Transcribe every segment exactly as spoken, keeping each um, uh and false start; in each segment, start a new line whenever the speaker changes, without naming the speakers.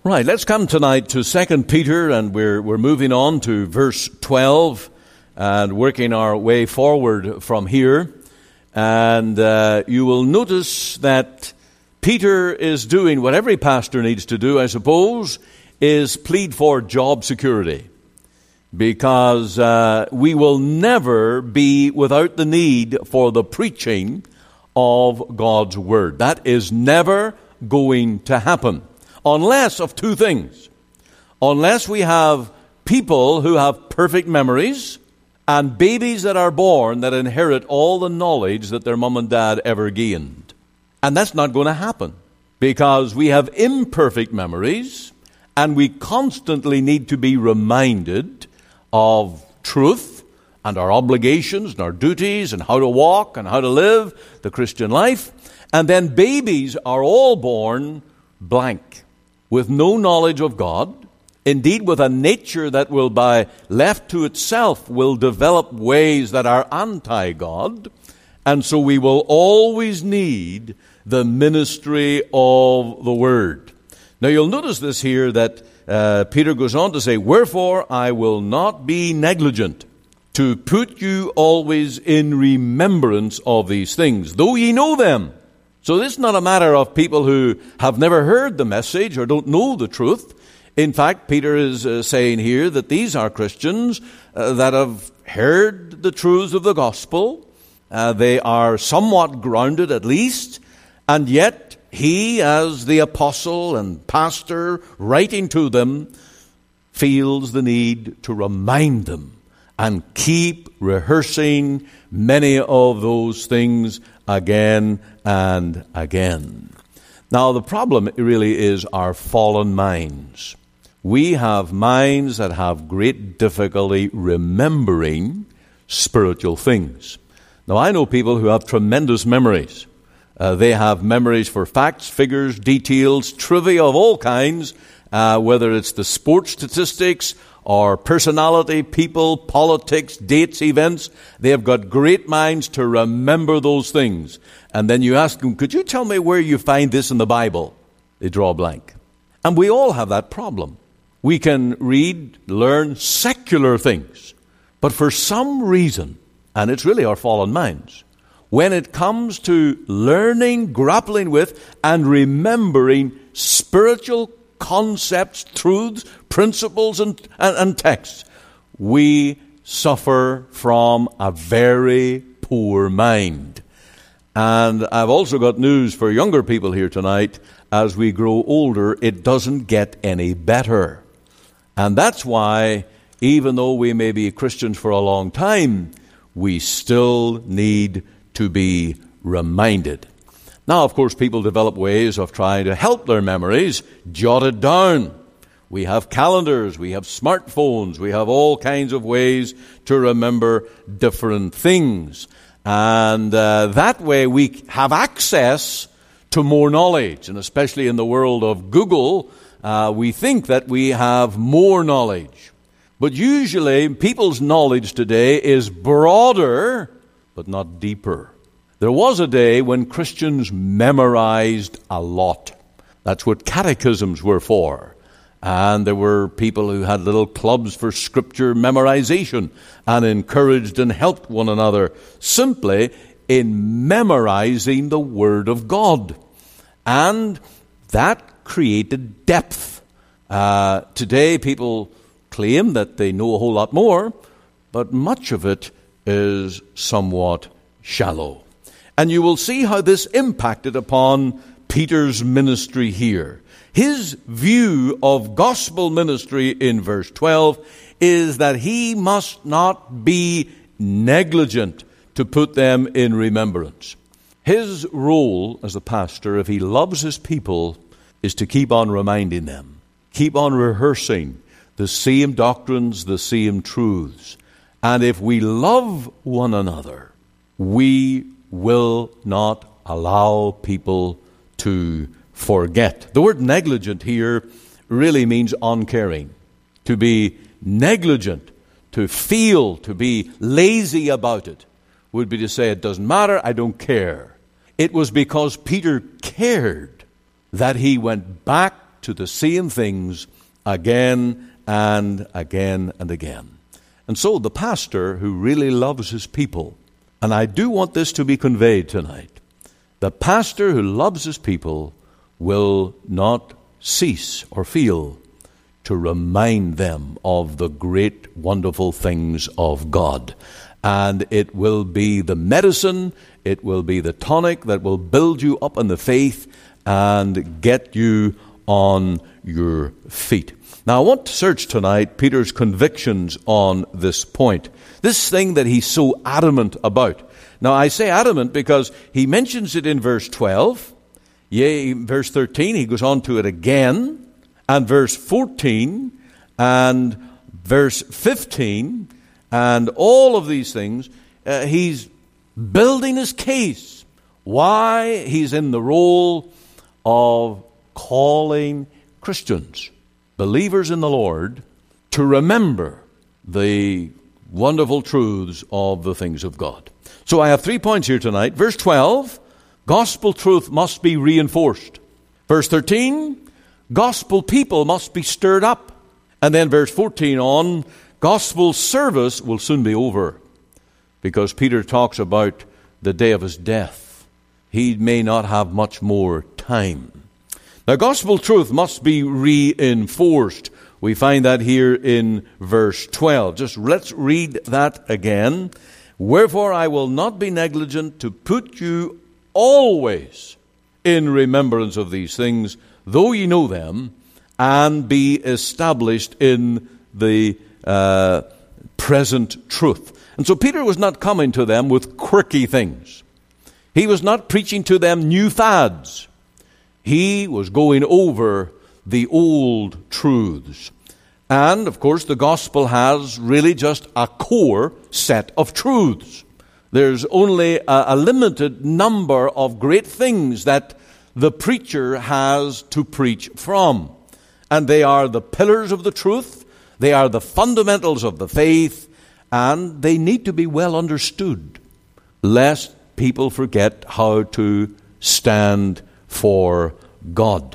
Right, let's come tonight to Second Peter, and we're we're moving on to verse twelve and working our way forward from here. And uh, you will notice that Peter is doing what every pastor needs to do, I suppose, is plead for job security. Because uh, we will never be without the need for the preaching of God's Word. That is never going to happen. Unless of two things. Unless we have people who have perfect memories and babies that are born that inherit all the knowledge that their mom and dad ever gained. And that's not going to happen because we have imperfect memories and we constantly need to be reminded of truth and our obligations and our duties and how to walk and how to live the Christian life. And then babies are all born blank, with no knowledge of God, indeed with a nature that will, by left to itself, will develop ways that are anti-God, and so we will always need the ministry of the Word. Now you'll notice this here that uh, Peter goes on to say, "Wherefore I will not be negligent to put you always in remembrance of these things, though ye know them." So this is not a matter of people who have never heard the message or don't know the truth. In fact, Peter is uh, saying here that these are Christians uh, that have heard the truths of the gospel. Uh, they are somewhat grounded at least, and yet he, as the apostle and pastor writing to them, feels the need to remind them and keep rehearsing many of those things again and again. Now, the problem really is our fallen minds. We have minds that have great difficulty remembering spiritual things. Now, I know people who have tremendous memories. Uh, they have memories for facts, figures, details, trivia of all kinds, uh, whether it's the sports statistics or personality, people, politics, dates, events. They have got great minds to remember those things. And then you ask them, could you tell me where you find this in the Bible? They draw a blank. And we all have that problem. We can read, learn secular things. But for some reason, and it's really our fallen minds, when it comes to learning, grappling with, and remembering spiritual concepts, truths, principles, and, and, and texts, we suffer from a very poor mind. And I've also got news for younger people here tonight. As we grow older, it doesn't get any better. And that's why, even though we may be Christians for a long time, we still need to be reminded. Now, of course, people develop ways of trying to help their memories jotted down. We have calendars, we have smartphones, we have all kinds of ways to remember different things. And uh, that way we have access to more knowledge. And especially in the world of Google, uh, we think that we have more knowledge. But usually people's knowledge today is broader, but not deeper. There was a day when Christians memorized a lot. That's what catechisms were for. And there were people who had little clubs for scripture memorization and encouraged and helped one another simply in memorizing the Word of God. And that created depth. Uh, today people claim that they know a whole lot more, but much of it is somewhat shallow. And you will see how this impacted upon Peter's ministry here. His view of gospel ministry in verse twelve is that he must not be negligent to put them in remembrance. His role as a pastor, if he loves his people, is to keep on reminding them, keep on rehearsing the same doctrines, the same truths. And if we love one another, we will not allow people to forget. The word negligent here really means uncaring. To be negligent, to feel, to be lazy about it, would be to say, it doesn't matter, I don't care. It was because Peter cared that he went back to the same things again and again and again. And so the pastor who really loves his people, and I do want this to be conveyed tonight, the pastor who loves his people will not cease or fail to remind them of the great, wonderful things of God. And it will be the medicine, it will be the tonic that will build you up in the faith and get you on your feet. Now, I want to search tonight Peter's convictions on this point. This thing that he's so adamant about. Now, I say adamant because he mentions it in verse twelve. Yea, verse thirteen, he goes on to it again. And verse fourteen and verse fifteen. And all of these things, uh, he's building his case. Why he's in the role of calling Christians, believers in the Lord, to remember the wonderful truths of the things of God. So I have three points here tonight. Verse twelve, gospel truth must be reinforced. Verse thirteen, gospel people must be stirred up. And then verse fourteen on, gospel service will soon be over. Because Peter talks about the day of his death. He may not have much more time. Now, gospel truth must be reinforced. We find that here in verse twelve. Just let's read that again. Wherefore I will not be negligent to put you always in remembrance of these things, though ye know them, and be established in the uh, present truth. And so Peter was not coming to them with quirky things. He was not preaching to them new fads. He was going over the old truths. And, of course, the gospel has really just a core set of truths. There's only a, a limited number of great things that the preacher has to preach from. And they are the pillars of the truth. They are the fundamentals of the faith. And they need to be well understood, lest people forget how to stand for God.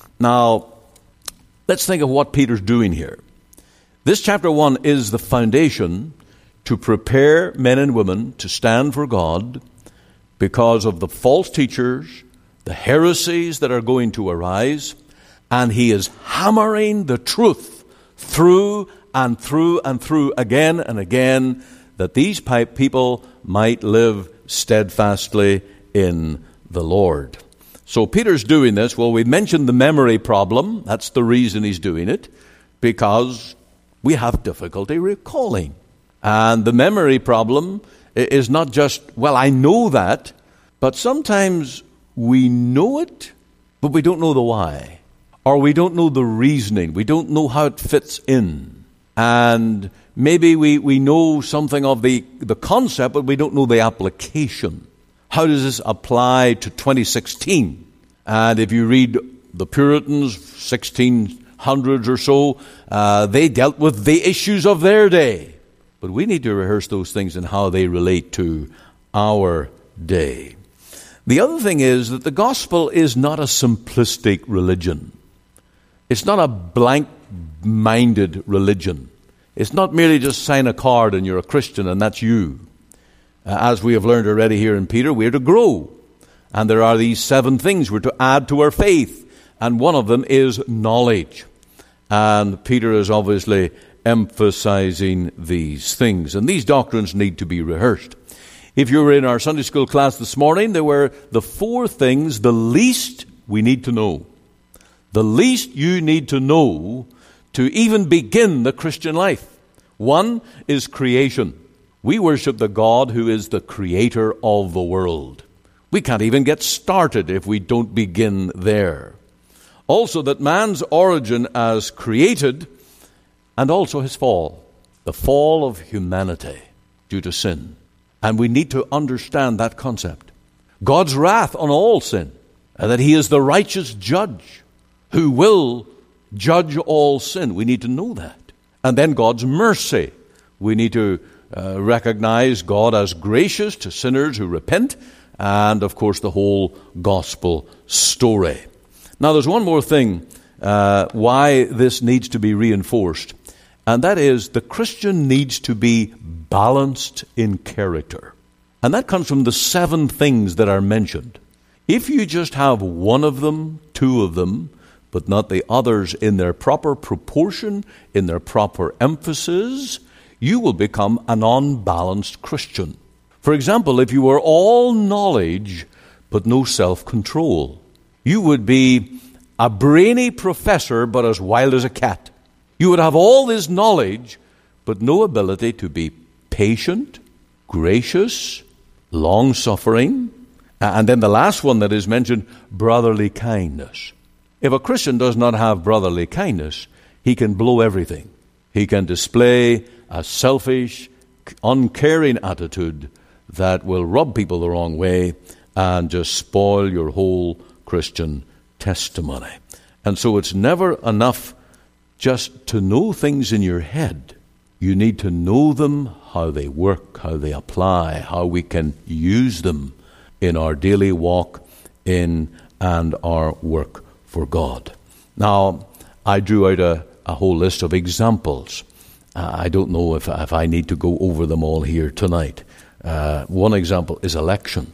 Now, let's think of what Peter's doing here. This chapter one is the foundation to prepare men and women to stand for God because of the false teachers, the heresies that are going to arise, and he is hammering the truth through and through and through again and again, that these people might live steadfastly in the Lord. So Peter's doing this. Well, we mentioned the memory problem. That's the reason he's doing it, because we have difficulty recalling. And the memory problem is not just, well, I know that, but sometimes we know it, but we don't know the why. Or we don't know the reasoning. We don't know how it fits in. And maybe we, we know something of the, the concept, but we don't know the application. How does this apply to twenty sixteen? And if you read the Puritans, sixteen hundreds or so, uh, they dealt with the issues of their day. But we need to rehearse those things and how they relate to our day. The other thing is that the gospel is not a simplistic religion. It's not a blank-minded religion. It's not merely just sign a card and you're a Christian and that's you. Uh, as we have learned already here in Peter, we're to grow. And there are these seven things we're to add to our faith. And one of them is knowledge. And Peter is obviously emphasizing these things. And these doctrines need to be rehearsed. If you were in our Sunday school class this morning, there were the four things, the least we need to know. The least you need to know to even begin the Christian life. One is creation. We worship the God who is the creator of the world. We can't even get started if we don't begin there. Also, that man's origin as created, and also his fall. The fall of humanity due to sin. And we need to understand that concept. God's wrath on all sin, and that he is the righteous judge who will judge all sin. We need to know that. And then God's mercy. We need to uh, recognize God as gracious to sinners who repent, and of course the whole gospel story. Now there's one more thing uh, why this needs to be reinforced. And that is, the Christian needs to be balanced in character. And that comes from the seven things that are mentioned. If you just have one of them, two of them, but not the others in their proper proportion, in their proper emphasis, you will become an unbalanced Christian. For example, if you were all knowledge but no self-control, you would be a brainy professor but as wild as a cat. You would have all this knowledge but no ability to be patient, gracious, long-suffering, and then the last one that is mentioned, brotherly kindness. If a Christian does not have brotherly kindness, he can blow everything. He can display a selfish, uncaring attitude that will rub people the wrong way and just spoil your whole Christian testimony. And so it's never enough just to know things in your head. You need to know them, how they work, how they apply, how we can use them in our daily walk in and our work for God. Now, I drew out a, a whole list of examples. Uh, I don't know if, if I need to go over them all here tonight. Uh, one example is election.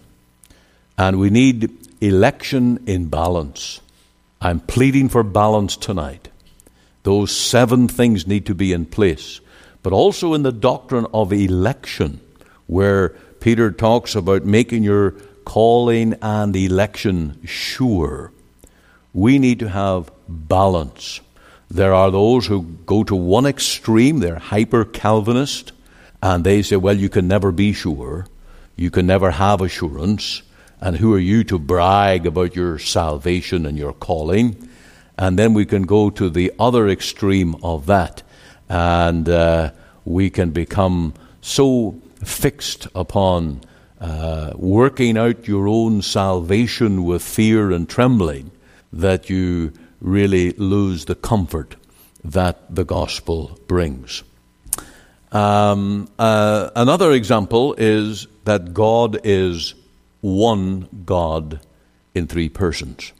And we need election in balance. I'm pleading for balance tonight. Those seven things need to be in place. But also in the doctrine of election, where Peter talks about making your calling and election sure. We need to have balance. There are those who go to one extreme, they're hyper-Calvinist, and they say, well, you can never be sure. You can never have assurance. And who are you to brag about your salvation and your calling? And then we can go to the other extreme of that. And uh, we can become so fixed upon uh, working out your own salvation with fear and trembling that you really lose the comfort that the gospel brings. Um, uh, another example is that God is one God in three persons.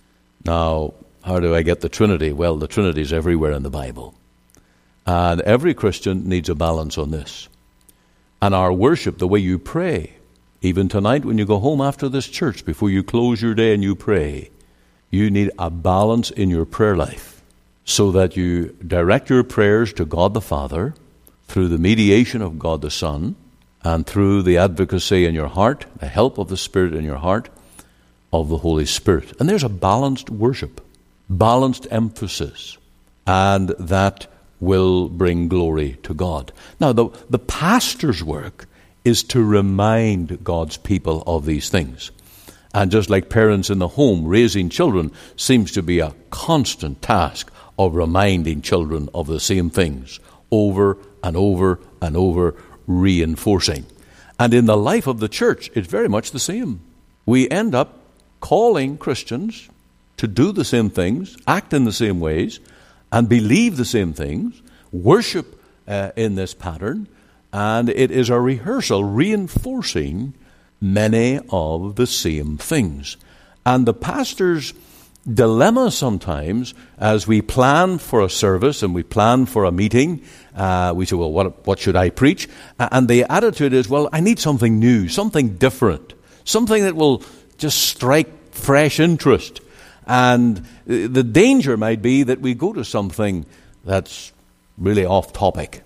Now, how do I get the Trinity? Well, the Trinity is everywhere in the Bible. And every Christian needs a balance on this. And our worship, the way you pray, even tonight when you go home after this church, before you close your day and you pray, you need a balance in your prayer life so that you direct your prayers to God the Father through the mediation of God the Son and through the advocacy in your heart, the help of the Spirit in your heart, of the Holy Spirit. And there's a balanced worship, balanced emphasis, and that will bring glory to God. Now, the, the pastor's work is to remind God's people of these things. And just like parents in the home, raising children seems to be a constant task of reminding children of the same things over and over and over, reinforcing. And in the life of the church, it's very much the same. We end up calling Christians to do the same things, act in the same ways, and believe the same things, worship uh, in this pattern, and it is a rehearsal reinforcing many of the same things. And the pastor's dilemma sometimes, as we plan for a service and we plan for a meeting, uh, we say, well, what, what should I preach? And the attitude is, well, I need something new, something different, something that will just strike fresh interest. And the danger might be that we go to something that's really off topic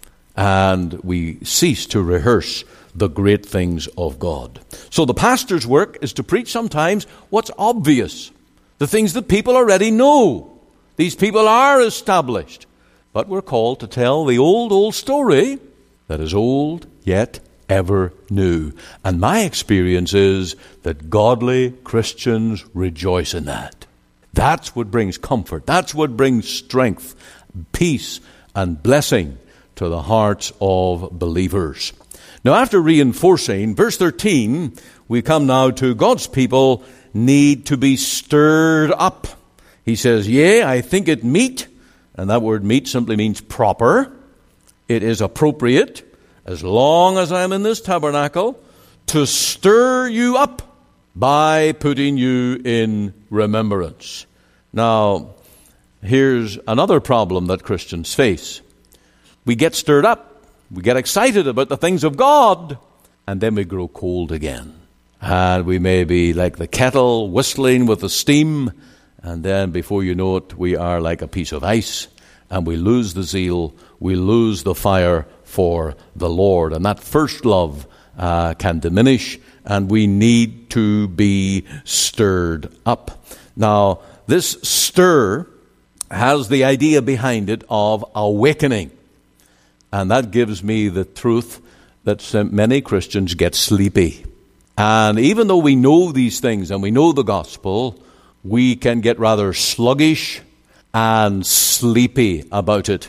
and we cease to rehearse the great things of God. So the pastor's work is to preach sometimes what's obvious, the things that people already know. These people are established. But we're called to tell the old, old story that is old yet ever new. And my experience is that godly Christians rejoice in that. That's what brings comfort. That's what brings strength, peace, and blessing to the hearts of believers. Now, after reinforcing, verse thirteen, we come now to God's people need to be stirred up. He says, yea, I think it meet, and that word meet simply means proper. It is appropriate, as long as I'm in this tabernacle, to stir you up by putting you in remembrance. Now, here's another problem that Christians face. We get stirred up, we get excited about the things of God, and then we grow cold again. And we may be like the kettle whistling with the steam, and then before you know it, we are like a piece of ice, and we lose the zeal, we lose the fire for the Lord. And that first love uh, can diminish, and we need to be stirred up. Now, this stir has the idea behind it of awakening. And that gives me the truth that many Christians get sleepy. And even though we know these things and we know the gospel, we can get rather sluggish and sleepy about it.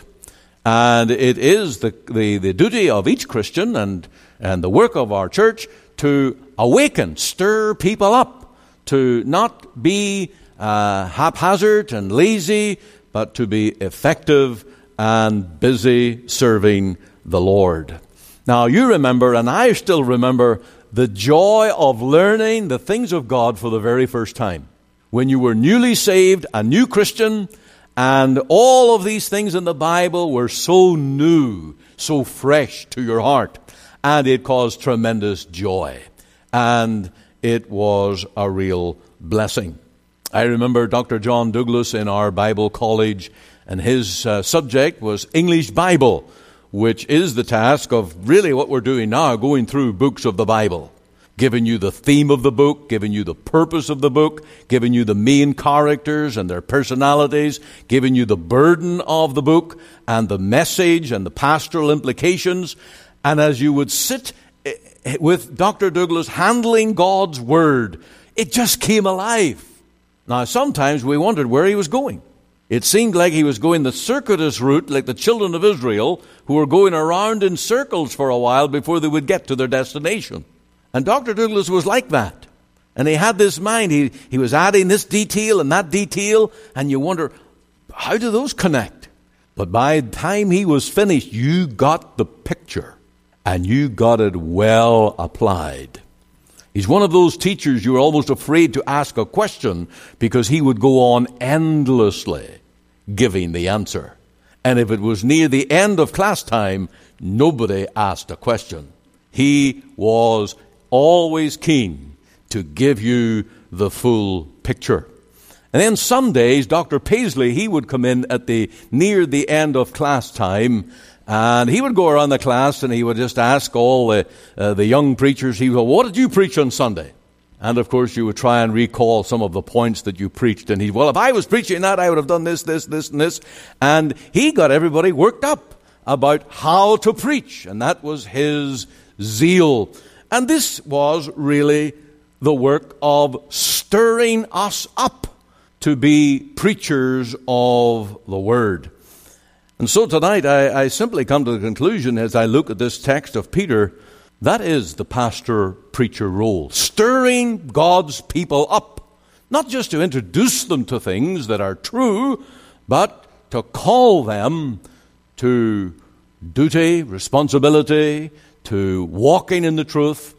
And it is the, the, the duty of each Christian and, and the work of our church to awaken, stir people up, to not be uh, haphazard and lazy, but to be effective and busy serving the Lord. Now, you remember, and I still remember, the joy of learning the things of God for the very first time. When you were newly saved, a new Christian, and all of these things in the Bible were so new, so fresh to your heart, and it caused tremendous joy. And it was a real blessing. I remember Doctor John Douglas in our Bible college, and his uh, subject was English Bible, which is the task of really what we're doing now, going through books of the Bible, giving you the theme of the book, giving you the purpose of the book, giving you the main characters and their personalities, giving you the burden of the book and the message and the pastoral implications. And as you would sit with Doctor Douglas handling God's Word, it just came alive. Now, sometimes we wondered where he was going. It seemed like he was going the circuitous route, like the children of Israel, who were going around in circles for a while before they would get to their destination. And Doctor Douglas was like that. And he had this mind. He, he was adding this detail and that detail, and you wonder, how do those connect? But by the time he was finished, you got the picture, and you got it well applied. He's one of those teachers you're almost afraid to ask a question because he would go on endlessly giving the answer. And if it was near the end of class time, nobody asked a question. He was always keen to give you the full picture. And then some days, Doctor Paisley, he would come in at the near the end of class time, and he would go around the class and he would just ask all the, uh, the young preachers, he would go, what did you preach on Sunday? And of course you would try and recall some of the points that you preached. And he, well, if I was preaching that, I would have done this, this, this, and this. And he got everybody worked up about how to preach. And that was his zeal. And this was really the work of stirring us up to be preachers of the Word. And so tonight I, I simply come to the conclusion as I look at this text of Peter, that is the pastor-preacher role. Stirring God's people up. Not just to introduce them to things that are true, but to call them to duty, responsibility, to walking in the truth,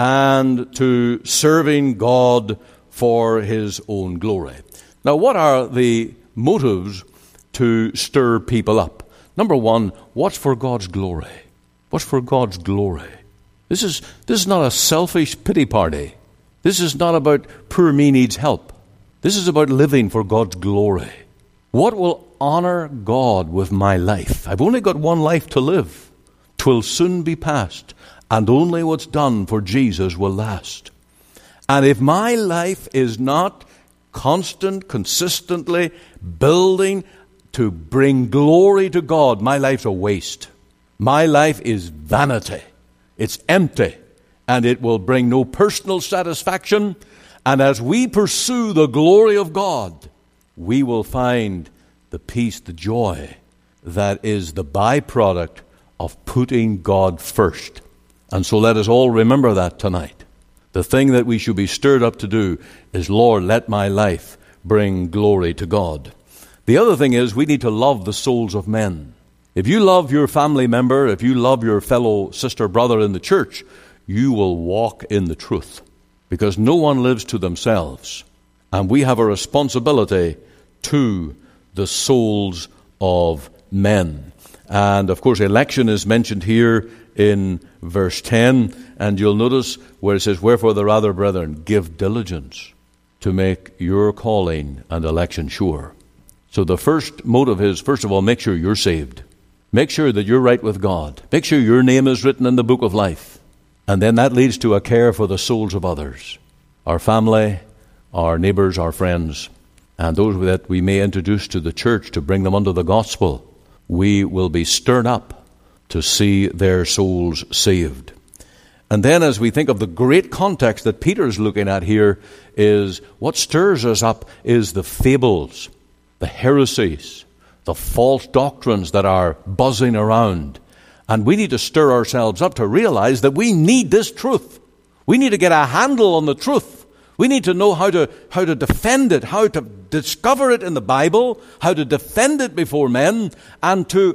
and to serving God for His own glory. Now, what are the motives to stir people up? Number one, what's for God's glory? What's for God's glory? This is this is not a selfish pity party. This is not about poor me needs help. This is about living for God's glory. What will honor God with my life? I've only got one life to live. 'Twill soon be past, and only what's done for Jesus will last. And if my life is not constant, consistently building to bring glory to God, my life's a waste. My life is vanity. It's empty, and it will bring no personal satisfaction. And as we pursue the glory of God, we will find the peace, the joy that is the byproduct of putting God first. And so let us all remember that tonight. The thing that we should be stirred up to do is, Lord, let my life bring glory to God. The other thing is we need to love the souls of men. If you love your family member, if you love your fellow sister, brother in the church, you will walk in the truth, because no one lives to themselves. And we have a responsibility to the souls of men. And of course, election is mentioned here in verse ten, and you'll notice where it says, wherefore the rather, brethren, give diligence to make your calling and election sure. So the first motive is, first of all, make sure you're saved. Make sure that you're right with God. Make sure your name is written in the book of life. And then that leads to a care for the souls of others, our family, our neighbors, our friends, and those that we may introduce to the church to bring them under the gospel. We will be stirred up to see their souls saved. And then as we think of the great context that Peter is looking at here, is what stirs us up is the fables, the heresies, the false doctrines that are buzzing around. And we need to stir ourselves up to realize that we need this truth. We need to get a handle on the truth. We need to know how to how to defend it, how to discover it in the Bible, how to defend it before men, and to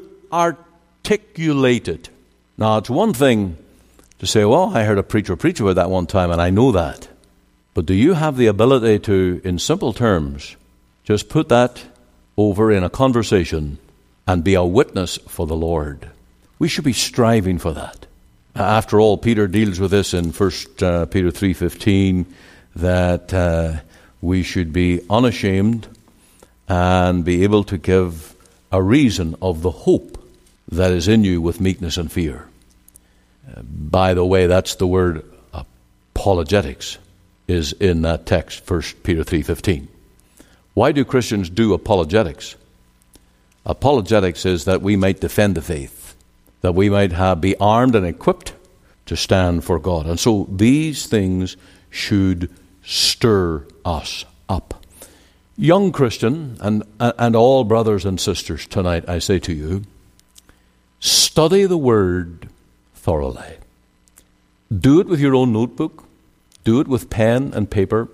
articulate it. Now, it's one thing to say, well, I heard a preacher preach about that one time, and I know that. But do you have the ability to, in simple terms, just put that over in a conversation and be a witness for the Lord? We should be striving for that. After all, Peter deals with this in First Peter three fifteen, that uh, we should be unashamed and be able to give a reason of the hope that is in you with meekness and fear. Uh, by the way, that's the word apologetics is in that text, First Peter three fifteen. Why do Christians do apologetics? Apologetics is that we might defend the faith, that we might have, be armed and equipped to stand for God. And so these things should stir us up. Young Christian, and, and all brothers and sisters tonight, I say to you, study the Word thoroughly. Do it with your own notebook. Do it with pen and paper.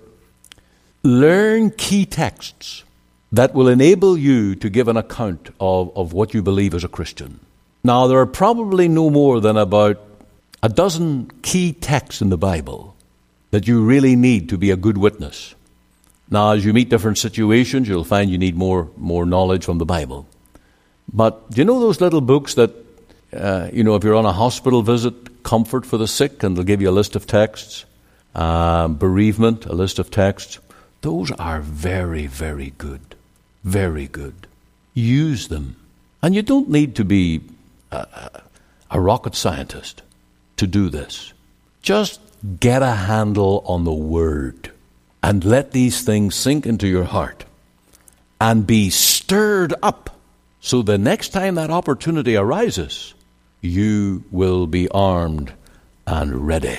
Learn key texts that will enable you to give an account of, of what you believe as a Christian. Now, there are probably no more than about a dozen key texts in the Bible that you really need to be a good witness. Now, as you meet different situations, you'll find you need more, more knowledge from the Bible. But do you know those little books that, uh, you know, if you're on a hospital visit, Comfort for the Sick, and they'll give you a list of texts, uh, Bereavement, a list of texts. Those are very, very good. Very good. Use them. And you don't need to be a, a rocket scientist to do this. Just get a handle on the Word and let these things sink into your heart and be stirred up so the next time that opportunity arises, you will be armed and ready.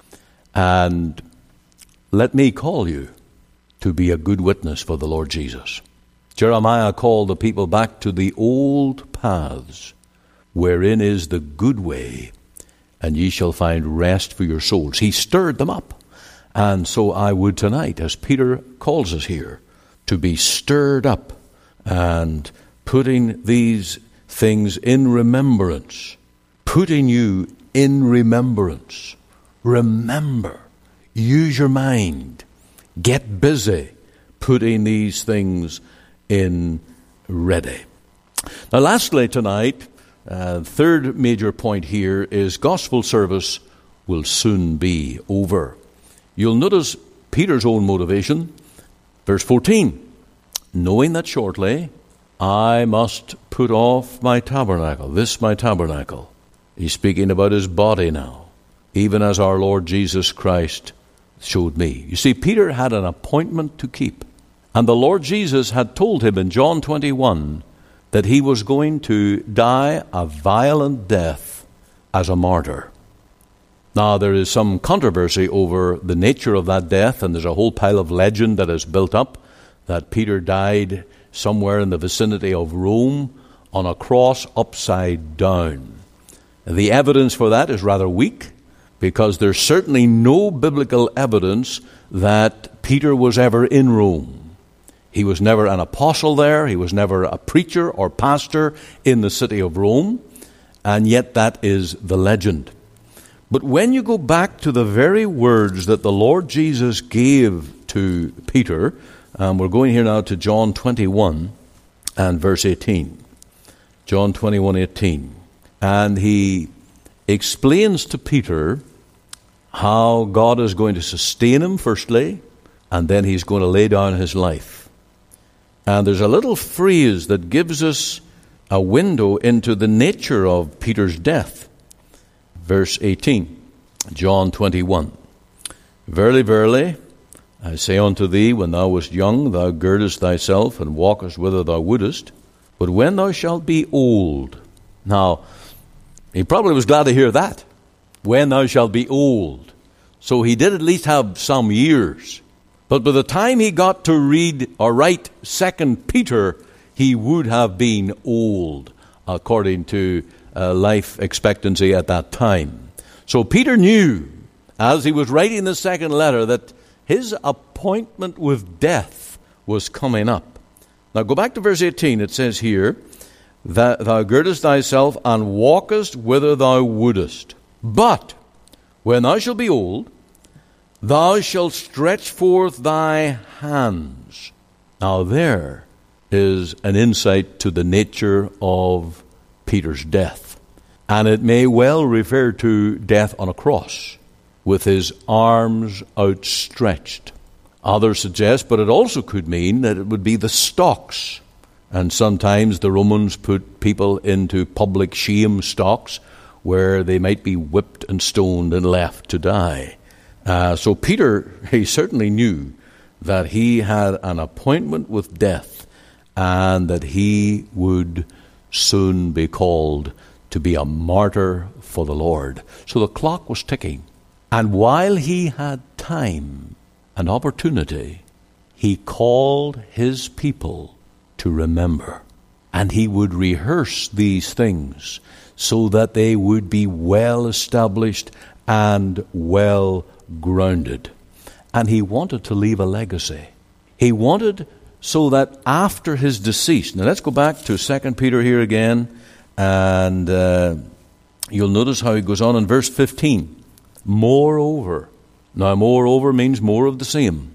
And let me call you to be a good witness for the Lord Jesus. Jeremiah called the people back to the old paths, wherein is the good way, and ye shall find rest for your souls. He stirred them up. And so I would tonight, as Peter calls us here, to be stirred up and putting these things in remembrance, putting you in remembrance. Remember, use your mind. Get busy putting these things in ready. Now, lastly tonight, uh, third major point here is gospel service will soon be over. You'll notice Peter's own motivation. Verse fourteen, knowing that shortly I must put off my tabernacle, this my tabernacle. He's speaking about his body now, even as our Lord Jesus Christ showed me. You see, Peter had an appointment to keep. And the Lord Jesus had told him in John twenty-one that he was going to die a violent death as a martyr. Now, there is some controversy over the nature of that death, and there's a whole pile of legend that is built up that Peter died somewhere in the vicinity of Rome on a cross upside down. The evidence for that is rather weak, because there's certainly no biblical evidence that Peter was ever in Rome. He was never an apostle there. He was never a preacher or pastor in the city of Rome. And yet that is the legend. But when you go back to the very words that the Lord Jesus gave to Peter, and we're going here now to John twenty-one, and verse eighteen. John twenty-one eighteen. And he explains to Peter how God is going to sustain him, firstly, and then he's going to lay down his life. And there's a little phrase that gives us a window into the nature of Peter's death. Verse eighteen, John twenty-one. Verily, verily, I say unto thee, when thou wast young, thou girdest thyself and walkest whither thou wouldest. But when thou shalt be old. Now, he probably was glad to hear that. When thou shalt be old. So he did at least have some years. But by the time he got to read or write Second Peter, he would have been old, according to uh, life expectancy at that time. So Peter knew, as he was writing the second letter, that his appointment with death was coming up. Now go back to verse eighteen. It says here, that thou girdest thyself and walkest whither thou wouldest. But when thou shalt be old, thou shalt stretch forth thy hands. Now there is an insight to the nature of Peter's death. And it may well refer to death on a cross, with his arms outstretched. Others suggest, but it also could mean that it would be the stocks. And sometimes the Romans put people into public shame stocks where they might be whipped and stoned and left to die. Uh, so Peter, he certainly knew that he had an appointment with death and that he would soon be called to be a martyr for the Lord. So the clock was ticking. And while he had time and opportunity, he called his people to remember. And he would rehearse these things so that they would be well established and well grounded. And he wanted to leave a legacy. He wanted so that after his decease, now let's go back to Second Peter here again, and uh, you'll notice how he goes on in verse fifteen. Moreover, now moreover means more of the same.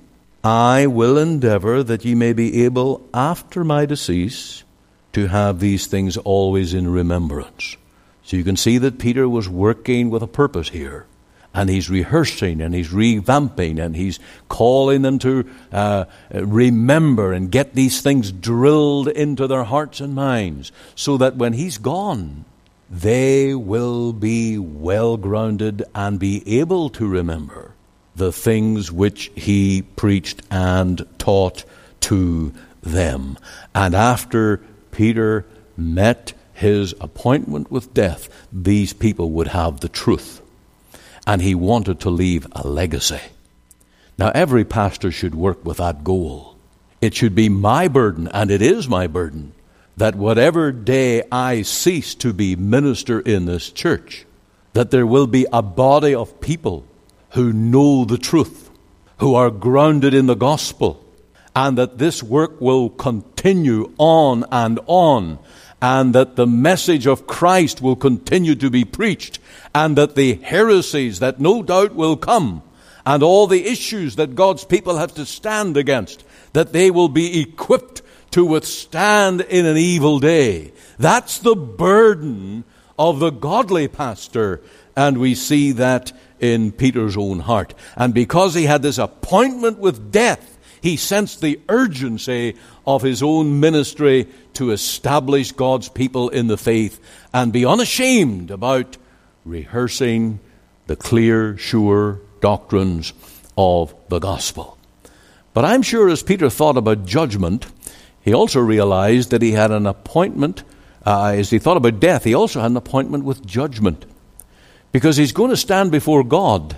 I will endeavor that ye may be able after my decease to have these things always in remembrance. So you can see that Peter was working with a purpose here. And he's rehearsing and he's revamping and he's calling them to uh, remember and get these things drilled into their hearts and minds so that when he's gone, they will be well grounded and be able to remember the things which he preached and taught to them. And after Peter met his appointment with death, these people would have the truth. And he wanted to leave a legacy. Now, every pastor should work with that goal. It should be my burden, and it is my burden, that whatever day I cease to be minister in this church, that there will be a body of people who know the truth, who are grounded in the gospel, and that this work will continue on and on, and that the message of Christ will continue to be preached, and that the heresies that no doubt will come, and all the issues that God's people have to stand against, that they will be equipped to withstand in an evil day. That's the burden of the godly pastor, and we see that in Peter's own heart. And because he had this appointment with death, he sensed the urgency of his own ministry to establish God's people in the faith and be unashamed about rehearsing the clear, sure doctrines of the gospel. But I'm sure as Peter thought about judgment, he also realized that he had an appointment, uh, as he thought about death, he also had an appointment with judgment. Because he's going to stand before God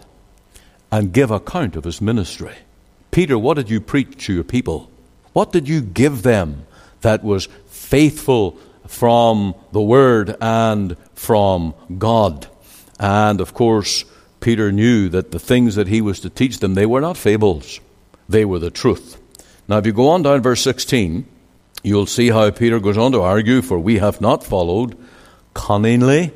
and give account of his ministry. Peter, what did you preach to your people? What did you give them that was faithful from the Word and from God? And of course, Peter knew that the things that he was to teach them, they were not fables. They were the truth. Now, if you go on down verse sixteen, you'll see how Peter goes on to argue, for we have not followed cunningly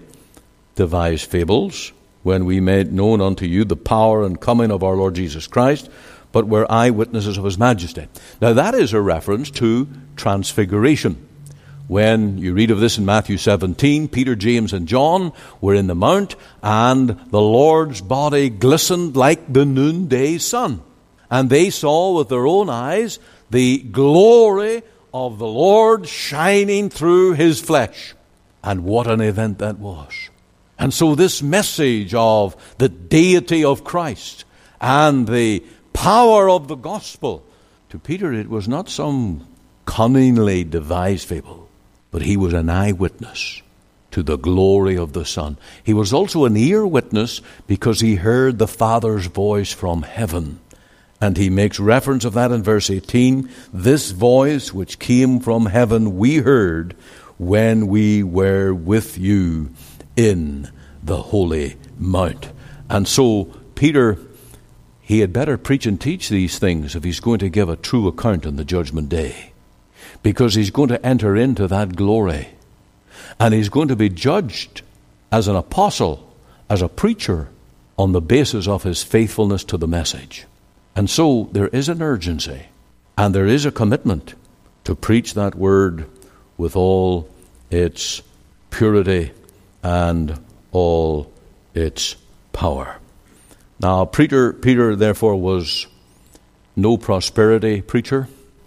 devised fables when we made known unto you the power and coming of our Lord Jesus Christ, but were eyewitnesses of his majesty. Now that is a reference to transfiguration. when you read of this in Matthew seventeen, Peter, James, and John were in the mount, and the Lord's body glistened like the noonday sun. And they saw with their own eyes the glory of the Lord shining through his flesh. And what an event that was. And so this message of the deity of Christ and the power of the gospel, to Peter it was not some cunningly devised fable, but he was an eyewitness to the glory of the Son. He was also an ear witness because he heard the Father's voice from heaven. And he makes reference of that in verse eighteen. This voice which came from heaven we heard when we were with you in the holy mount. And so Peter, he had better preach and teach these things if he's going to give a true account on the judgment day. Because he's going to enter into that glory. And he's going to be judged as an apostle, as a preacher, on the basis of his faithfulness to the message. And so there is an urgency and there is a commitment to preach that word with all its purity and all its power. Now, Peter, Peter therefore was no prosperity preacher.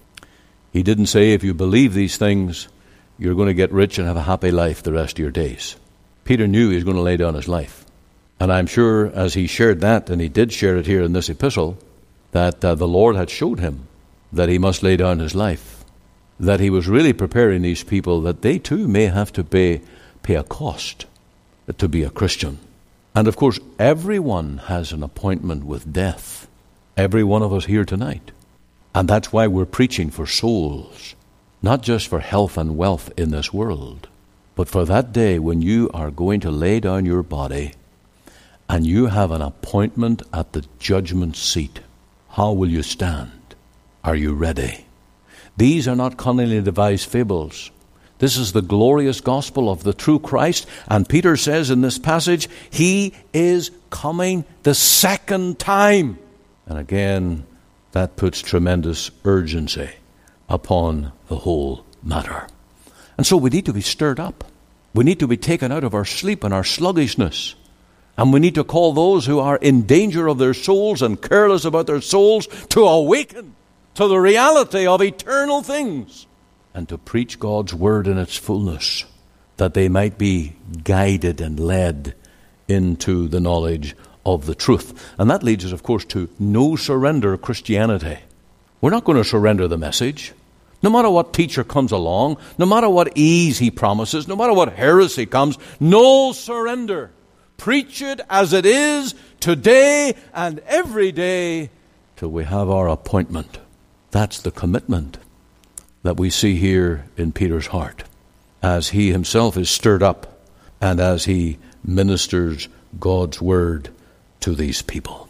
He didn't say if you believe these things, you're going to get rich and have a happy life the rest of your days. Peter knew he was going to lay down his life. And I'm sure as he shared that, and he did share it here in this epistle, that uh, the Lord had showed him that he must lay down his life, that he was really preparing these people that they too may have to pay, pay a cost to be a Christian. And of course, everyone has an appointment with death. Every one of us here tonight. And that's why we're preaching for souls, not just for health and wealth in this world, but for that day when you are going to lay down your body and you have an appointment at the judgment seat. How will you stand? Are you ready? These are not cunningly devised fables. This is the glorious gospel of the true Christ. And Peter says in this passage, he is coming the second time. And again, that puts tremendous urgency upon the whole matter. And so we need to be stirred up. We need to be taken out of our sleep and our sluggishness. And we need to call those who are in danger of their souls and careless about their souls to awaken to the reality of eternal things and to preach God's word in its fullness, that they might be guided and led into the knowledge of the truth. And that leads us, of course, to no surrender Christianity. We're not going to surrender the message. No matter what teacher comes along, no matter what ease he promises, no matter what heresy comes, no surrender. Preach it as it is today and every day till we have our appointment. That's the commitment that we see here in Peter's heart as he himself is stirred up and as he ministers God's word to these people.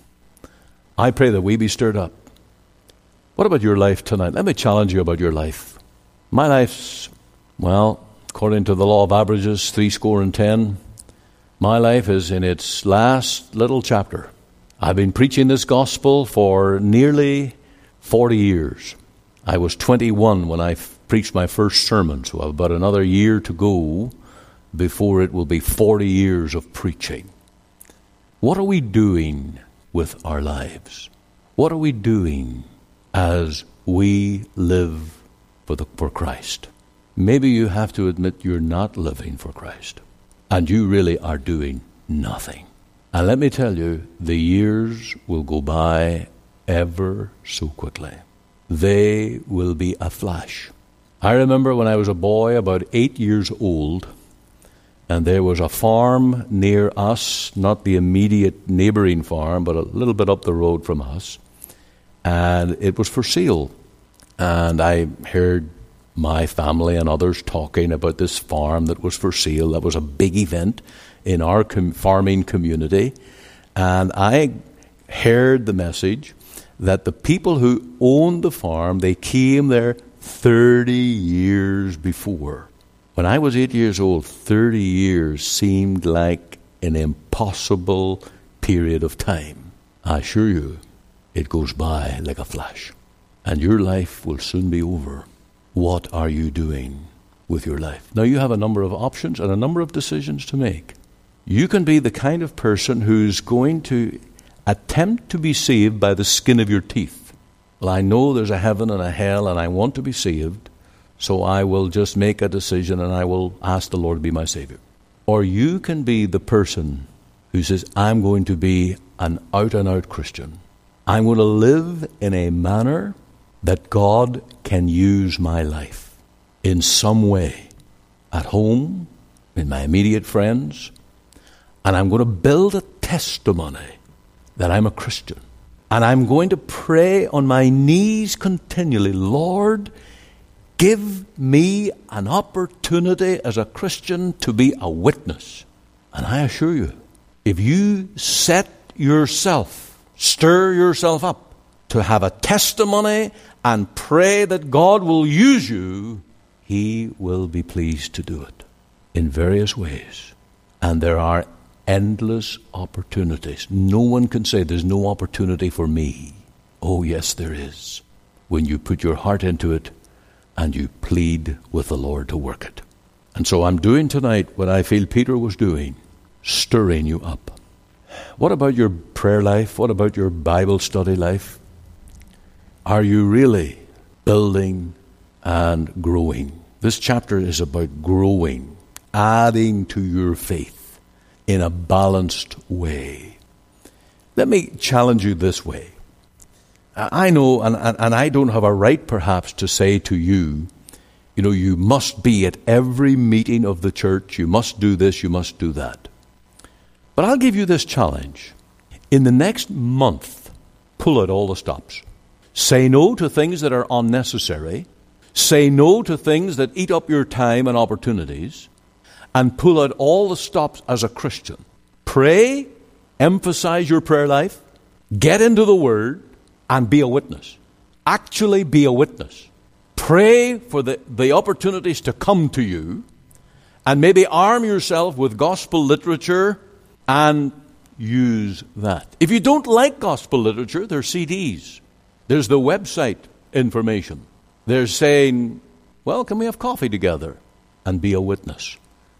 I pray that we be stirred up. What about your life tonight? Let me challenge you about your life. My life's, well, according to the law of averages, three score and ten. My life is in its last little chapter. I've been preaching this gospel for nearly forty years. I was twenty-one when I f- preached my first sermon, so I have about another year to go before it will be forty years of preaching. What are we doing with our lives? What are we doing as we live for, the, for Christ? Maybe you have to admit you're not living for Christ. And you really are doing nothing. And let me tell you, the years will go by ever so quickly. They will be a flash. I remember when I was a boy, about eight years old, and there was a farm near us, not the immediate neighboring farm, but a little bit up the road from us, and it was for sale. And I heard my family and others talking about this farm that was for sale. That was a big event in our com- farming community. And I heard the message that the people who owned the farm, they came there thirty years before. When I was eight years old, thirty years seemed like an impossible period of time. I assure you, it goes by like a flash. And your life will soon be over. What are you doing with your life. Now you have a number of options and a number of decisions to make. You can be the kind of person who's going to attempt to be saved by the skin of your teeth. Well, I know there's a heaven and a hell and I want to be saved, so I will just make a decision and I will ask the Lord to be my Savior. Or you can be the person who says, I'm going to be an out-and-out Christian. I'm going to live in a manner that God can use my life in some way, at home, in my immediate friends, and I'm going to build a testimony that I'm a Christian. And I'm going to pray on my knees continually, Lord, give me an opportunity as a Christian to be a witness. And I assure you, if you set yourself, stir yourself up to have a testimony and pray that God will use you, He will be pleased to do it in various ways. And there are endless opportunities. No one can say there's no opportunity for me. Oh, yes, there is. When you put your heart into it and you plead with the Lord to work it. And so I'm doing tonight what I feel Peter was doing, stirring you up. What about your prayer life? What about your Bible study life? Are you really building and growing? This chapter is about growing, adding to your faith in a balanced way. Let me challenge you this way. I know, and, and I don't have a right perhaps to say to you, you know, you must be at every meeting of the church, you must do this, you must do that. But I'll give you this challenge. In the next month, pull out all the stops. Say no to things that are unnecessary. Say no to things that eat up your time and opportunities. And pull out all the stops as a Christian. Pray, emphasize your prayer life, get into the Word, and be a witness. Actually be a witness. Pray for the, the opportunities to come to you, and maybe arm yourself with gospel literature and use that. If you don't like gospel literature, there's C Ds. There's the website information. They're saying, well, can we have coffee together and be a witness?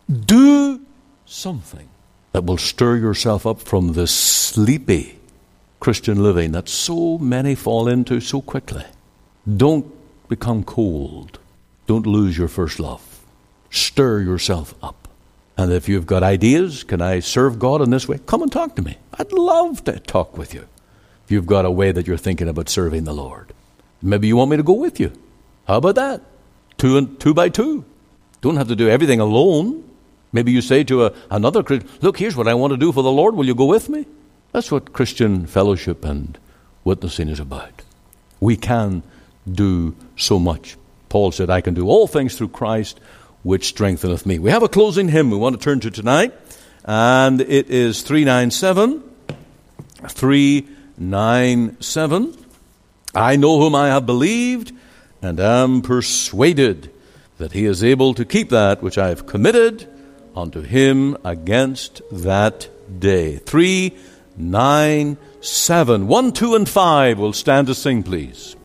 Do something that will stir yourself up from this sleepy Christian living that so many fall into so quickly. Don't become cold. Don't lose your first love. Stir yourself up. And if you've got ideas, can I serve God in this way? Come and talk to me. I'd love to talk with you. If you've got a way that you're thinking about serving the Lord. Maybe you want me to go with you. How about that? Two and two by two. Don't have to do everything alone. Maybe you say to a, another Christian, look, here's what I want to do for the Lord. Will you go with me? That's what Christian fellowship and witnessing is about. We can do so much. Paul said, I can do all things through Christ, which strengtheneth me. We have a closing hymn we want to turn to tonight, and it is three ninety-seven. three ninety-seven. I know whom I have believed, and am persuaded that he is able to keep that which I have committed unto him against that day. three ninety-seven. One, two, and five will stand to sing, please.